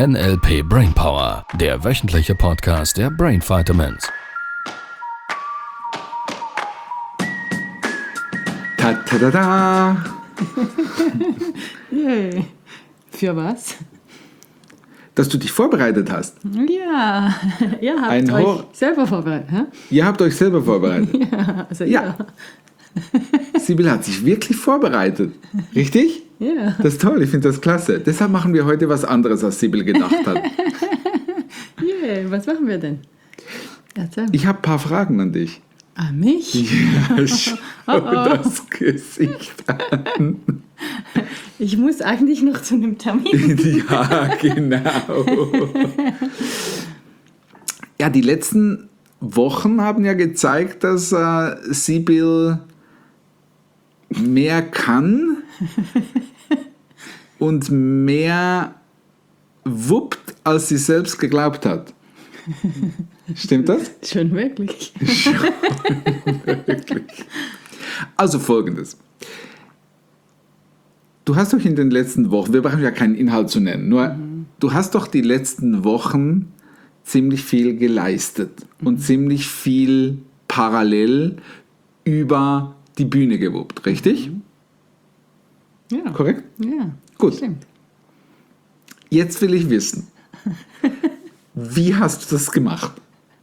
NLP Brainpower, der wöchentliche Podcast der Brain Vitamins. Ta-ta-da-da! Yay. Für was? Dass du dich vorbereitet hast. Ja, ihr habt euch selber vorbereitet. Hä? Ihr habt euch selber vorbereitet. Ja, also Ja. Sibyl hat sich wirklich vorbereitet. Richtig? Ja. Das ist toll, ich finde das klasse. Deshalb machen wir heute was anderes, als Sibyl gedacht hat. Yay, was machen wir denn? Erzähl. Ich habe ein paar Fragen an dich. Ah, mich? Ja, schau das Gesicht an. Ich muss eigentlich noch zu einem Termin. Ja, genau. Ja, die letzten Wochen haben ja gezeigt, dass Sibyl mehr kann und mehr wuppt, als sie selbst geglaubt hat. Stimmt das? Schon wirklich. Wirklich. Also Folgendes. Du hast doch in den letzten Wochen, wir brauchen ja keinen Inhalt zu nennen, nur du hast doch die letzten Wochen ziemlich viel geleistet und ziemlich viel parallel über die Bühne gewuppt, richtig? Ja. Korrekt? Ja. Gut. Stimmt. Jetzt will ich wissen, wie hast du das gemacht?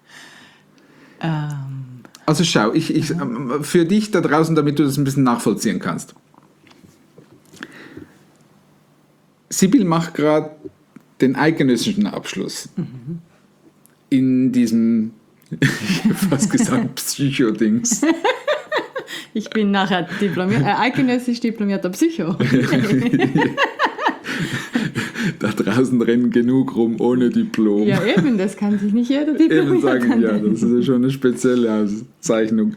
Also schau, für dich da draußen, damit du das ein bisschen nachvollziehen kannst. Sibyl macht gerade den eidgenössischen Abschluss in diesem, ich habe fast gesagt, Psychodings. Ich bin nachher eidgenössisch diplomierter Psycho. Da draußen rennen genug rum ohne Diplom. Ja, eben, das kann sich nicht jeder diplomieren. Eben sagen, ja, das ist schon eine spezielle Auszeichnung.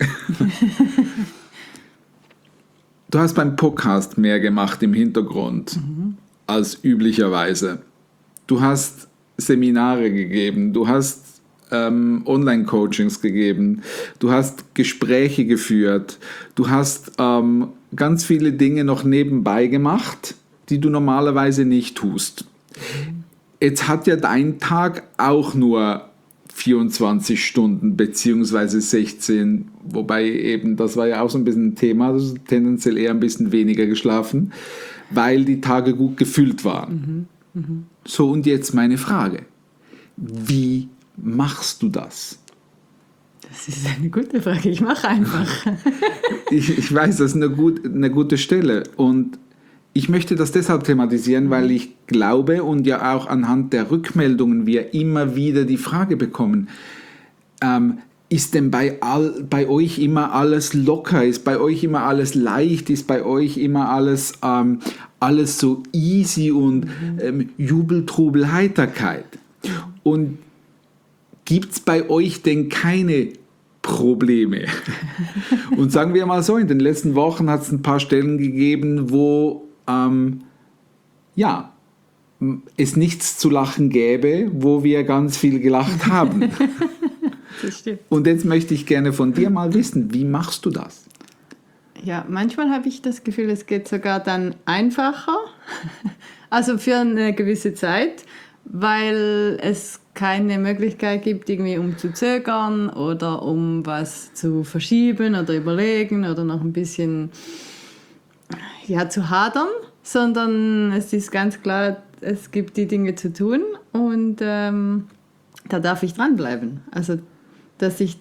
Du hast beim Podcast mehr gemacht im Hintergrund als üblicherweise. Du hast Seminare gegeben, du hast Online-Coachings gegeben, du hast Gespräche geführt, du hast ganz viele Dinge noch nebenbei gemacht, die du normalerweise nicht tust. Jetzt hat ja dein Tag auch nur 24 Stunden beziehungsweise 16, wobei eben, das war ja auch so ein bisschen ein Thema, also tendenziell eher ein bisschen weniger geschlafen, weil die Tage gut gefüllt waren. So, und jetzt meine Frage. Wie machst du das? Das ist eine gute Frage. Ich mache einfach. Ich weiß, das ist eine gute Stelle. Und ich möchte das deshalb thematisieren, weil ich glaube und ja auch anhand der Rückmeldungen wir immer wieder die Frage bekommen, ist denn bei euch immer alles locker? Ist bei euch immer alles leicht? Ist bei euch immer alles so easy und Jubel, Trubel, Heiterkeit? Und gibt es bei euch denn keine Probleme? Und sagen wir mal so, in den letzten Wochen hat es ein paar Stellen gegeben, wo es nichts zu lachen gäbe, wo wir ganz viel gelacht haben. Das stimmt. Und jetzt möchte ich gerne von dir mal wissen, wie machst du das? Ja, manchmal habe ich das Gefühl, es geht sogar dann einfacher, also für eine gewisse Zeit, weil es keine Möglichkeit gibt, irgendwie um zu zögern oder um was zu verschieben oder überlegen oder noch ein bisschen zu hadern, sondern es ist ganz klar, es gibt die Dinge zu tun und da darf ich dranbleiben. Also, dass ich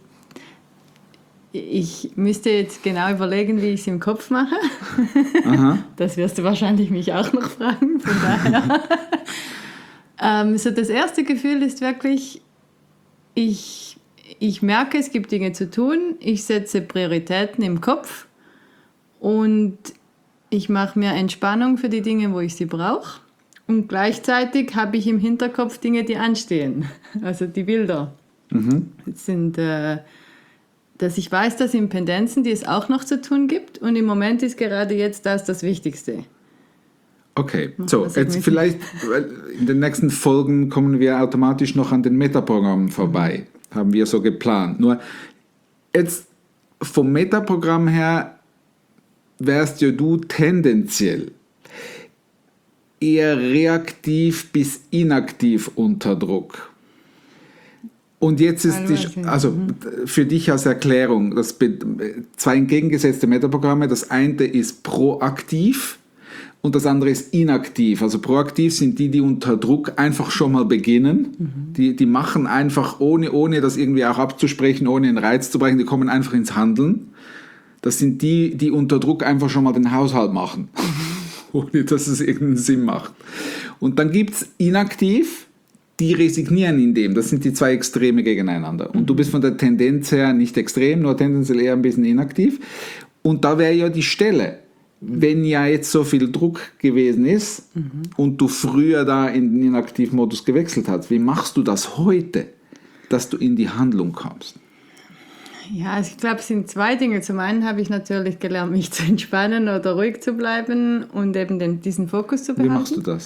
müsste jetzt genau überlegen, wie ich es im Kopf mache. Aha. Das wirst du wahrscheinlich mich auch noch fragen, von daher. So das erste Gefühl ist wirklich, ich merke, es gibt Dinge zu tun, ich setze Prioritäten im Kopf und ich mache mir Entspannung für die Dinge, wo ich sie brauche. Und gleichzeitig habe ich im Hinterkopf Dinge, die anstehen. Also die Bilder. Das sind, dass ich weiß, das sind Pendenzen, die es auch noch zu tun gibt. Und im Moment ist gerade jetzt das Wichtigste. Okay, so, jetzt vielleicht in den nächsten Folgen kommen wir automatisch noch an den Metaprogrammen vorbei. Haben wir so geplant. Nur jetzt vom Metaprogramm her wärst ja du tendenziell eher reaktiv bis inaktiv unter Druck. Und jetzt ist für dich als Erklärung, zwei entgegengesetzte Metaprogramme. Das eine ist proaktiv und das andere ist inaktiv. Also proaktiv sind die unter Druck einfach schon mal beginnen. Die machen einfach, ohne das irgendwie auch abzusprechen, ohne einen Reiz zu brechen, die kommen einfach ins Handeln. Das sind die unter Druck einfach schon mal den Haushalt machen, ohne dass es irgendeinen Sinn macht. Und dann gibt es inaktiv, die resignieren in dem. Das sind die zwei Extreme gegeneinander. Und du bist von der Tendenz her nicht extrem, nur tendenziell eher ein bisschen inaktiv. Und da wäre ja die Stelle, wenn ja jetzt so viel Druck gewesen ist und du früher da in den Inaktivmodus gewechselt hast, wie machst du das heute, dass du in die Handlung kommst? Ja, ich glaube, es sind zwei Dinge. Zum einen habe ich natürlich gelernt, mich zu entspannen oder ruhig zu bleiben und eben diesen Fokus zu behalten. Wie machst du das?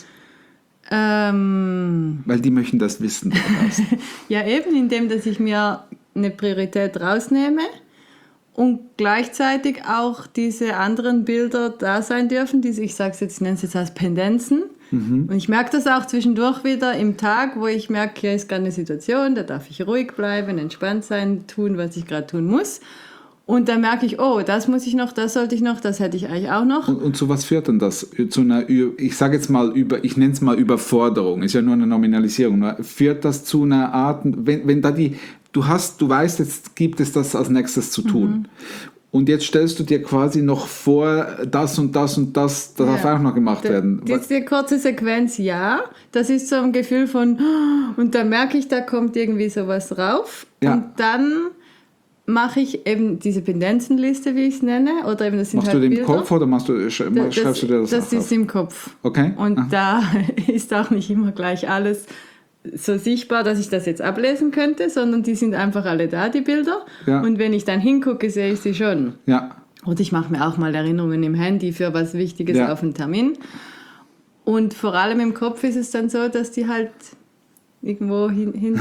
Weil die möchten das wissen. Ja, eben indem, dass ich mir eine Priorität rausnehme und gleichzeitig auch diese anderen Bilder da sein dürfen, ich nenne es jetzt als Pendenzen. Und ich merke das auch zwischendurch wieder im Tag, wo ich merke, hier ist gerade eine Situation, da darf ich ruhig bleiben, entspannt sein, tun, was ich gerade tun muss. Und dann merke ich, oh, das muss ich noch, das sollte ich noch, das hätte ich eigentlich auch noch. Und zu was führt denn das? Zu einer, ich sage jetzt mal, ich nenne es mal Überforderung, ist ja nur eine Nominalisierung. Führt das zu einer Art, wenn da du weißt, jetzt gibt es das als nächstes zu tun. Und jetzt stellst du dir quasi noch vor, das und das und das darf auch noch gemacht werden. Diese kurze Sequenz, ja, das ist so ein Gefühl von, und dann merke ich, da kommt irgendwie sowas drauf. Ja. Und dann mache ich eben diese Pendenzenliste, wie ich es nenne, oder eben das sind machst halt du den Bilder. Kopf oder schreibst du dir das Das ist im Kopf. Okay. Und da ist auch nicht immer gleich alles so sichtbar, dass ich das jetzt ablesen könnte, sondern die sind einfach alle da, die Bilder. Ja. Und wenn ich dann hingucke, sehe ich sie schon. Ja. Und ich mache mir auch mal Erinnerungen im Handy für was Wichtiges auf einen Termin. Und vor allem im Kopf ist es dann so, dass die halt irgendwo hinten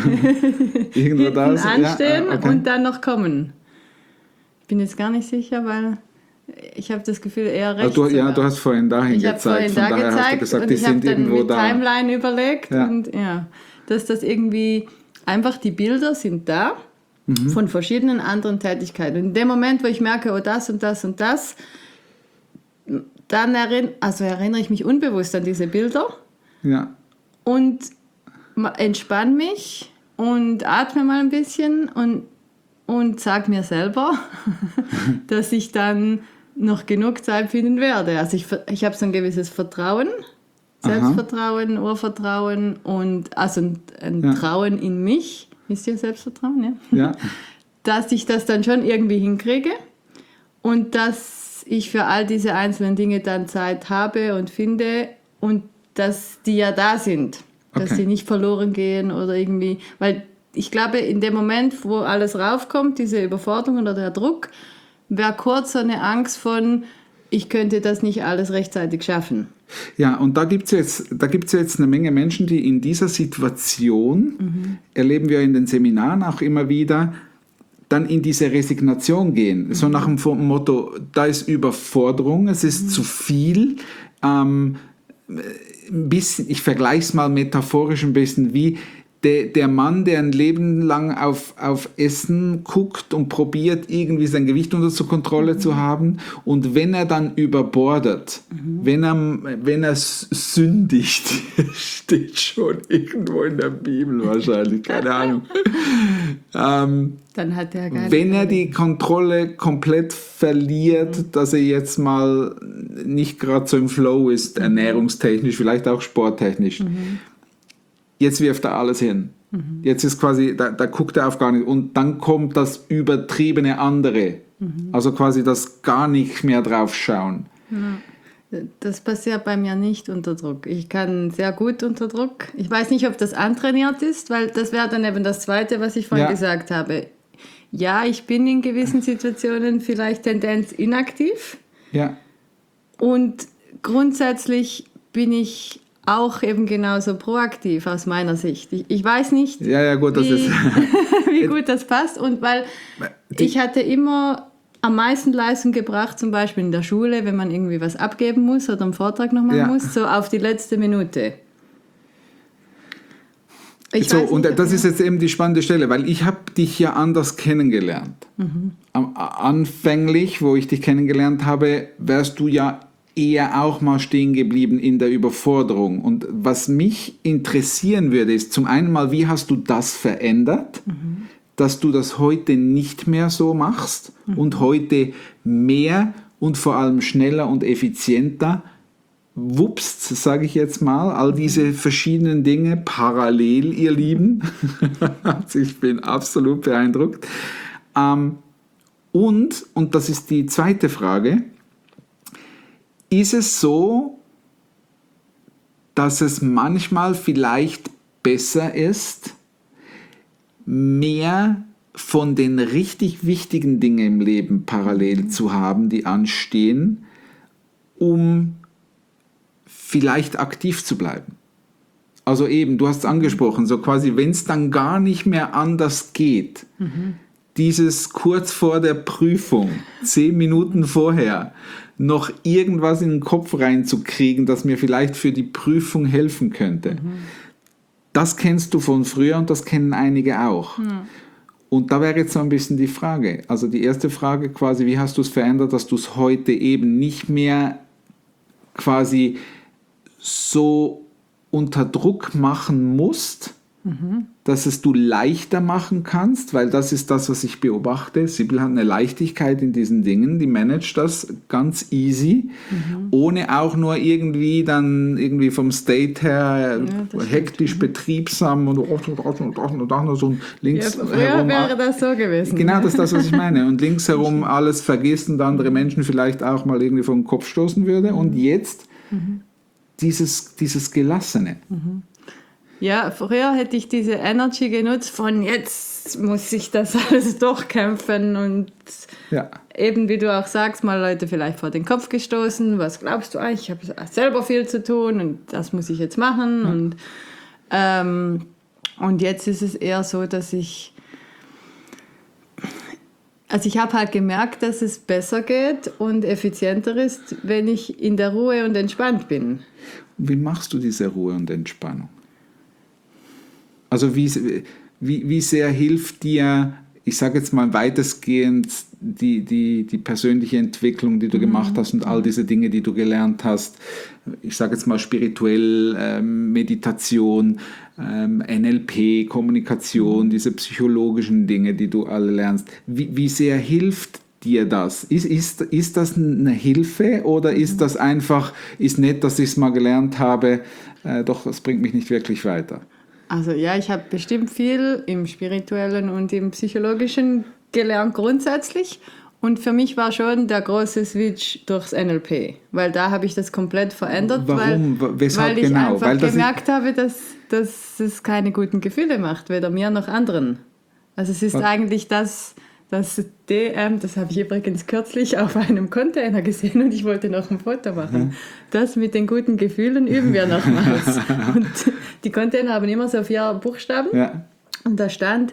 anstehen und dann noch kommen. Ich bin jetzt gar nicht sicher, weil ich habe das Gefühl eher rechts. Du hast vorhin dahin gezeigt. Von daher hast du gesagt, die sind irgendwo da. Ich habe dann mit Timeline überlegt und dass das irgendwie einfach die Bilder sind da von verschiedenen anderen Tätigkeiten. Und in dem Moment, wo ich merke, oh, das und das und das, dann erinnere ich mich unbewusst an diese Bilder und entspanne mich und atme mal ein bisschen und sage mir selber, dass ich dann noch genug Zeit finden werde. Also ich habe so ein gewisses Vertrauen, Selbstvertrauen, Urvertrauen und also ein Trauen in mich. Ist ja Selbstvertrauen, ja? Dass ich das dann schon irgendwie hinkriege und dass ich für all diese einzelnen Dinge dann Zeit habe und finde und dass die ja da sind. Dass sie nicht verloren gehen oder irgendwie, weil ich glaube, in dem Moment, wo alles raufkommt, diese Überforderung oder der Druck, wäre kurz so eine Angst von, ich könnte das nicht alles rechtzeitig schaffen. Ja, und da gibt's jetzt eine Menge Menschen, die in dieser Situation, erleben wir in den Seminaren auch immer wieder, dann in diese Resignation gehen. So nach dem Motto, da ist Überforderung, es ist zu viel, ein bisschen, ich vergleiche es mal metaphorisch ein bisschen wie der Mann, der ein Leben lang auf Essen guckt und probiert, irgendwie sein Gewicht unter Kontrolle zu haben. Und wenn er dann überbordet, wenn er sündigt, steht schon irgendwo in der Bibel wahrscheinlich, keine Ahnung. Dann hat er gar wenn er die Kontrolle komplett verliert, dass er jetzt mal nicht gerade so im Flow ist, ernährungstechnisch, vielleicht auch sporttechnisch. Jetzt wirft er alles hin. Jetzt ist quasi, da guckt er auf gar nicht. Und dann kommt das übertriebene andere. Also quasi das gar nicht mehr drauf schauen. Das passiert bei mir nicht unter Druck. Ich kann sehr gut unter Druck. Ich weiß nicht, ob das antrainiert ist, weil das wäre dann eben das Zweite, was ich vorhin gesagt habe. Ja, ich bin in gewissen Situationen vielleicht Tendenz inaktiv. Ja. Und grundsätzlich bin ich auch eben genauso proaktiv aus meiner Sicht. Ich weiß nicht, gut, das ist wie gut das passt. Und weil ich hatte immer am meisten Leistung gebracht, zum Beispiel in der Schule, wenn man irgendwie was abgeben muss oder einen Vortrag noch machen muss, so auf die letzte Minute. Das ist jetzt eben die spannende Stelle, weil ich habe dich ja anders kennengelernt. Anfänglich, wo ich dich kennengelernt habe, wärst du ja eher auch mal stehen geblieben in der Überforderung. Und was mich interessieren würde, ist zum einen mal, wie hast du das verändert, dass du das heute nicht mehr so machst und heute mehr und vor allem schneller und effizienter wupst, sage ich jetzt mal, all diese verschiedenen Dinge parallel, ihr Lieben. Ich bin absolut beeindruckt. Und das ist die zweite Frage, ist es so, dass es manchmal vielleicht besser ist, mehr von den richtig wichtigen Dingen im Leben parallel zu haben, die anstehen, um vielleicht aktiv zu bleiben? Also eben, du hast es angesprochen, so quasi, wenn es dann gar nicht mehr anders geht, dieses kurz vor der Prüfung, 10 Minuten vorher, noch irgendwas in den Kopf reinzukriegen, das mir vielleicht für die Prüfung helfen könnte. Das kennst du von früher und das kennen einige auch. Und da wäre jetzt so ein bisschen die Frage, also die erste Frage quasi, wie hast du es verändert, dass du es heute eben nicht mehr quasi so unter Druck machen musst, dass es du leichter machen kannst, weil das ist das, was ich beobachte. Sibylle hat eine Leichtigkeit in diesen Dingen, die managt das ganz easy, ohne auch nur irgendwie vom State her hektisch betriebsam und so links früher herum. Wäre das so gewesen. Genau, das ist das, was ich meine. Und links herum alles vergessen und andere Menschen vielleicht auch mal irgendwie vom Kopf stoßen würde. Und jetzt dieses Gelassene. Ja, früher hätte ich diese Energy genutzt von jetzt muss ich das alles durchkämpfen und eben, wie du auch sagst, mal Leute vielleicht vor den Kopf gestoßen. Was glaubst du eigentlich? Ich habe selber viel zu tun und das muss ich jetzt machen. Und jetzt ist es eher so, dass ich habe halt gemerkt, dass es besser geht und effizienter ist, wenn ich in der Ruhe und entspannt bin. Wie machst du diese Ruhe und Entspannung? Also wie sehr hilft dir, ich sage jetzt mal weitestgehend, die persönliche Entwicklung, die du gemacht hast und all diese Dinge, die du gelernt hast, ich sage jetzt mal spirituell, Meditation, NLP, Kommunikation, diese psychologischen Dinge, die du alle lernst. Wie sehr hilft dir das? Ist das eine Hilfe oder ist das einfach, ist nett, dass ich es mal gelernt habe, doch es bringt mich nicht wirklich weiter? Also ja, ich habe bestimmt viel im Spirituellen und im Psychologischen gelernt grundsätzlich. Und für mich war schon der große Switch durchs NLP, weil da habe ich das komplett verändert. Warum? Weshalb weil ich genau? einfach gemerkt habe, dass es keine guten Gefühle macht, weder mir noch anderen. Also es ist eigentlich das DM, das habe ich übrigens kürzlich auf einem Container gesehen und ich wollte noch ein Foto machen. Das mit den guten Gefühlen üben wir nochmals. Und die Container haben immer so 4 Buchstaben und da stand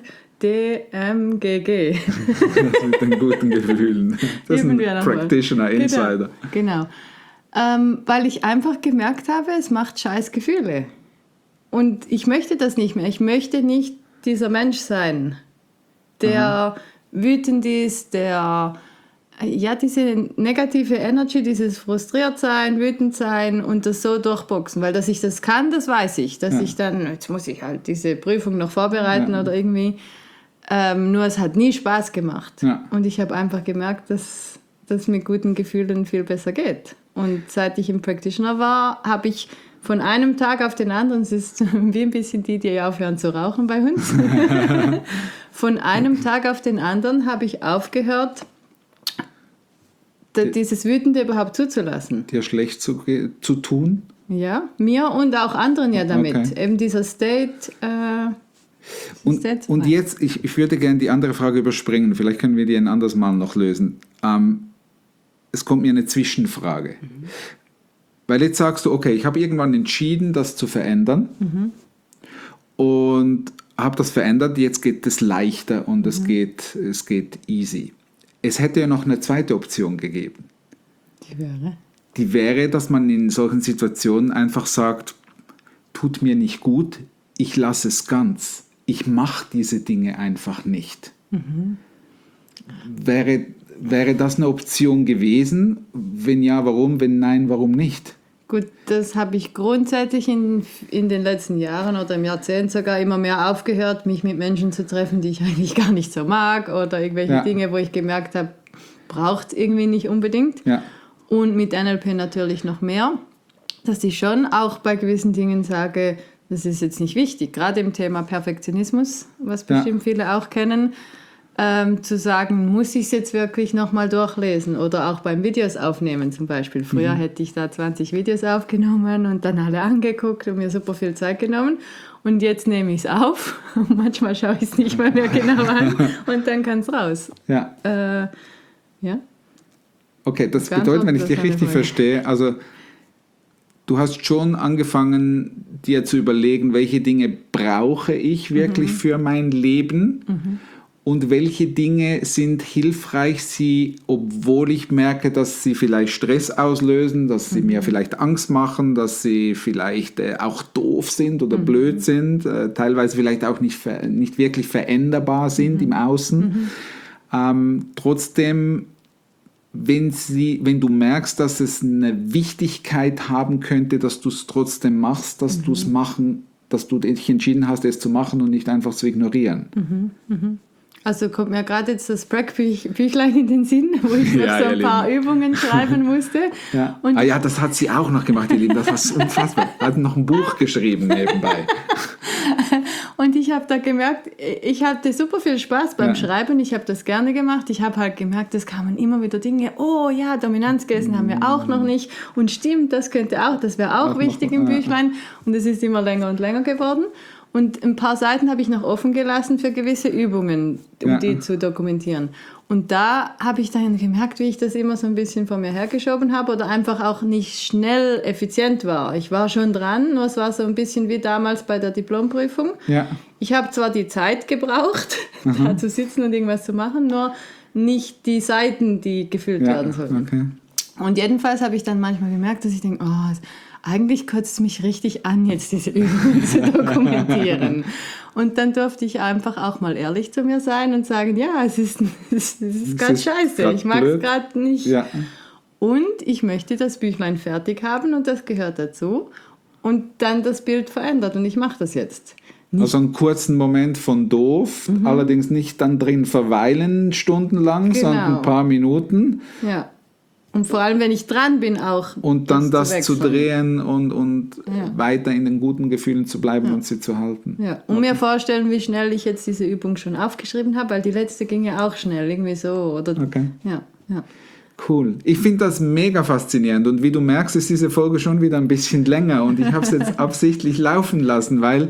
DMGG. Das mit den guten Gefühlen. Das ist ein Practitioner, Insider. Genau. Weil ich einfach gemerkt habe, es macht scheiß Gefühle. Und ich möchte das nicht mehr. Ich möchte nicht dieser Mensch sein, der wütend ist, der diese negative Energy, dieses frustriert sein, wütend sein und das so durchboxen, weil dass ich das kann, das weiß ich, dass ich dann, jetzt muss ich halt diese Prüfung noch vorbereiten oder irgendwie, nur es hat nie Spaß gemacht und ich habe einfach gemerkt, dass das mit guten Gefühlen viel besser geht und seit ich im Practitioner war, habe ich von einem Tag auf den anderen, es ist wie ein bisschen die aufhören zu rauchen bei uns. Von einem Tag auf den anderen habe ich aufgehört, dieses Wütende überhaupt zuzulassen. Dir schlecht zu tun? Ja, mir und auch anderen ja damit. Okay. Eben dieser State. Und jetzt, ich würde gerne die andere Frage überspringen, vielleicht können wir die ein anderes Mal noch lösen. Es kommt mir eine Zwischenfrage. Weil jetzt sagst du, okay, ich habe irgendwann entschieden, das zu verändern und habe das verändert, jetzt geht es leichter und es geht easy. es hätte ja noch eine zweite Option gegeben. Die wäre? Die wäre, dass man in solchen Situationen einfach sagt, tut mir nicht gut, ich lasse es ganz. Ich mache diese Dinge einfach nicht. Wäre das eine Option gewesen? Wenn ja, warum? Wenn nein, warum nicht? Gut, das habe ich grundsätzlich in den letzten Jahren oder im Jahrzehnt sogar immer mehr aufgehört, mich mit Menschen zu treffen, die ich eigentlich gar nicht so mag oder irgendwelche Dinge, wo ich gemerkt habe, braucht es irgendwie nicht unbedingt. Ja. Und mit NLP natürlich noch mehr, dass ich schon auch bei gewissen Dingen sage, das ist jetzt nicht wichtig, gerade im Thema Perfektionismus, was bestimmt viele auch kennen, zu sagen, muss ich es jetzt wirklich nochmal durchlesen oder auch beim Videos aufnehmen zum Beispiel. Früher hätte ich da 20 Videos aufgenommen und dann alle angeguckt und mir super viel Zeit genommen und jetzt nehme ich es auf und manchmal schaue ich es nicht mal mehr genau an und dann kann es raus. Ja. Ja. Okay, das bedeutet, wenn ich dich richtig verstehe, also du hast schon angefangen, dir zu überlegen, welche Dinge brauche ich wirklich für mein Leben und welche Dinge sind hilfreich, obwohl ich merke, dass sie vielleicht Stress auslösen, dass sie mir vielleicht Angst machen, dass sie vielleicht auch doof sind oder blöd sind, teilweise vielleicht auch nicht wirklich veränderbar sind im Außen. Trotzdem, wenn du merkst, dass es eine Wichtigkeit haben könnte, dass du es trotzdem machst, dass du dich entschieden hast, es zu machen und nicht einfach zu ignorieren. Also kommt mir gerade jetzt das Break-Büchlein in den Sinn, wo ich noch so ein paar Übungen schreiben musste. Ja. Und das hat sie auch noch gemacht, ihr Lieben. Das war unfassbar. Sie hat noch ein Buch geschrieben nebenbei. Und ich habe da gemerkt, ich hatte super viel Spaß beim Schreiben. Ich habe das gerne gemacht. Ich habe halt gemerkt, es kamen immer wieder Dinge. Oh ja, Dominanzgelsen haben wir auch noch nicht. Und stimmt, das wäre auch wichtig im Büchlein. Und es ist immer länger und länger geworden. Und ein paar Seiten habe ich noch offen gelassen für gewisse Übungen, um die zu dokumentieren. Und da habe ich dann gemerkt, wie ich das immer so ein bisschen vor mir hergeschoben habe oder einfach auch nicht schnell effizient war. Ich war schon dran, nur es war so ein bisschen wie damals bei der Diplomprüfung. Ja. Ich habe zwar die Zeit gebraucht, da zu sitzen und irgendwas zu machen, nur nicht die Seiten, die gefüllt werden sollten. Okay. Und jedenfalls habe ich dann manchmal gemerkt, dass ich denke, eigentlich kotzt es mich richtig an, jetzt diese Übungen zu dokumentieren. Und dann durfte ich einfach auch mal ehrlich zu mir sein und sagen, ja, es ist gerade scheiße, ich mag es gerade nicht. Ja. Und ich möchte das Büchlein fertig haben und das gehört dazu. Und dann das Bild verändert und ich mache das jetzt. Also einen kurzen Moment von doof, allerdings nicht dann drin verweilen stundenlang, sondern ein paar Minuten. Ja. Und vor allem, wenn ich dran bin, auch. Und dann das zu drehen und weiter in den guten Gefühlen zu bleiben und sie zu halten. Ja. Und mir vorstellen, wie schnell ich jetzt diese Übung schon aufgeschrieben habe, weil die letzte ging ja auch schnell, irgendwie so. Oder, ja. Cool. Ich finde das mega faszinierend. Und wie du merkst, ist diese Folge schon wieder ein bisschen länger. Und ich habe es jetzt absichtlich laufen lassen, weil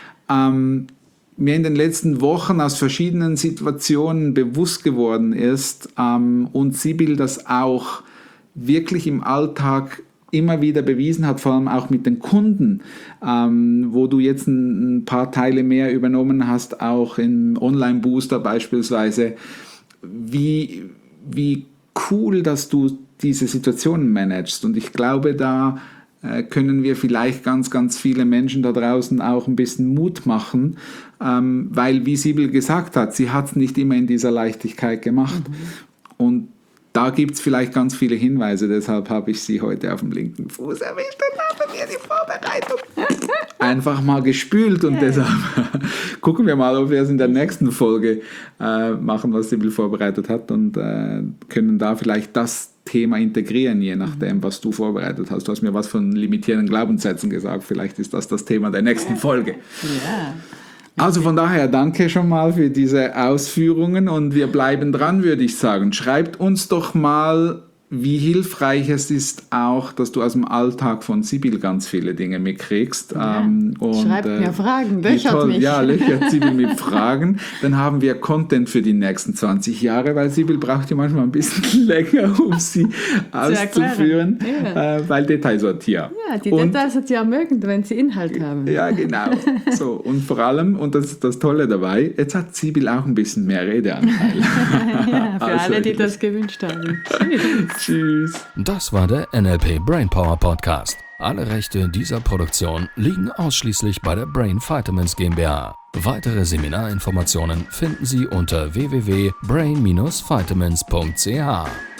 mir in den letzten Wochen aus verschiedenen Situationen bewusst geworden ist und Sibyl das auch wirklich im Alltag immer wieder bewiesen hat, vor allem auch mit den Kunden, wo du jetzt ein paar Teile mehr übernommen hast, auch im Online-Booster beispielsweise, wie cool, dass du diese Situationen managst. Und ich glaube, da können wir vielleicht ganz, ganz viele Menschen da draußen auch ein bisschen Mut machen, weil, wie Sibyl gesagt hat, sie hat es nicht immer in dieser Leichtigkeit gemacht. Und da gibt es vielleicht ganz viele Hinweise, deshalb habe ich sie heute auf dem linken Fuß erwischt und habe mir die Vorbereitung einfach mal gespült. Und deshalb gucken wir mal, ob wir es in der nächsten Folge machen, was Sibyl vorbereitet hat und können da vielleicht das Thema integrieren, je nachdem, was du vorbereitet hast. Du hast mir was von limitierenden Glaubenssätzen gesagt, vielleicht ist das Thema der nächsten Folge. Ja. Also von daher danke schon mal für diese Ausführungen und wir bleiben dran, würde ich sagen. Schreibt uns doch mal, wie hilfreich es ist auch, dass du aus dem Alltag von Sibyl ganz viele Dinge mitkriegst. Ja. Schreibt mir Fragen, löchert toll, mich. Ja, löchert Sibyl mit Fragen. Dann haben wir Content für die nächsten 20 Jahre, weil Sibyl braucht ja manchmal ein bisschen länger, um sie auszuführen, weil Detailsortier. Ja, die Detailsortier mögen, wenn sie Inhalt haben. Ja, genau. So, und vor allem, und das ist das Tolle dabei, jetzt hat Sibyl auch ein bisschen mehr Redeanteil. Ja, für alle, die das gewünscht haben. Tschüss. Das war der NLP Brainpower Podcast. Alle Rechte dieser Produktion liegen ausschließlich bei der Brain Vitamins GmbH. Weitere Seminarinformationen finden Sie unter www.brain-vitamins.ch.